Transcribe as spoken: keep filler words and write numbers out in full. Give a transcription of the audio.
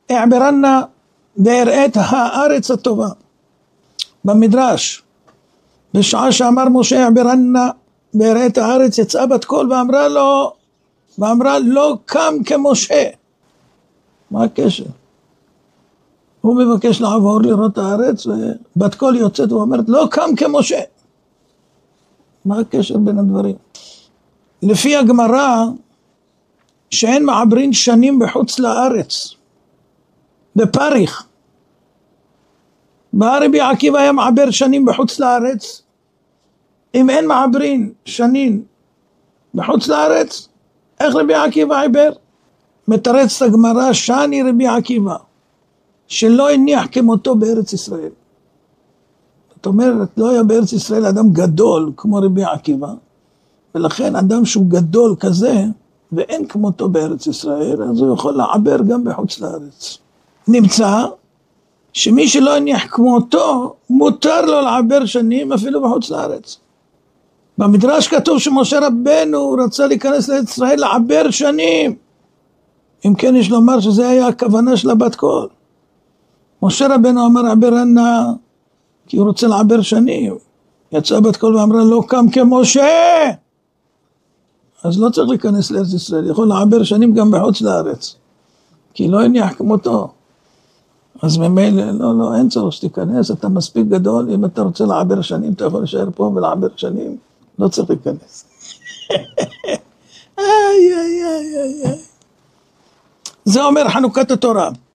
אעברנה ואראה את הארץ הטובה. במדרש, בשעה שאמר משה אעברנה ואראה את הארץ, יצאה בת קול ואמרה לו, ואמרה לא קם כמשה. מה הקשר? הוא מבקש לעבור לראות את הארץ, ובת קול יוצאת ואומרת לא קם כמשה. מה הקשר בין הדברים? לפי הגמרא, שאין מעברין שנים בחוץ לארץ, בפריך. בא רבי עקיבא היה מעבר שנים בחוץ לארץ. אם אין מעברין שנים בחוץ לארץ, איך רבי עקיבא עיבר? מתרץ את הגמרא, שאני רבי עקיבא, שלא הניח כמותו בארץ ישראל. זאת אומרת, לא היה בארץ ישראל אדם גדול כמו רבי עקיבא, ולכן אדם שהוא גדול כזה, ואין כמותו בארץ ישראל, אז הוא יכול לעבר גם בחוץ לארץ. נמצא שמי שלא הניח כמותו, מותר לו לעבר שנים אפילו בחוץ לארץ. במדרש כתוב שמשה רבנו רצה להיכנס לארץ ישראל לעבר שנים. אם כן יש לומר שזה היה הכוונה של הבת קול. משה רבנו אמר עברנה, כי הוא רוצה לעבר שנים. יצאה בת קול ואמרה לא קם כמשה. אז לא צריך להיכנס לארץ ישראל, יכול לעבר שנים גם בחוץ לארץ. כי לא הניח כמותו. אז ממילא, לא, לא, אין צורך שתיכנס, אתה מספיק גדול, אם אתה רוצה לעבר שנים, אתה יכול להישאר פה ולעבר שנים, לא צריך להיכנס. איי, איי, איי, איי. זה אומר חנוכת התורה.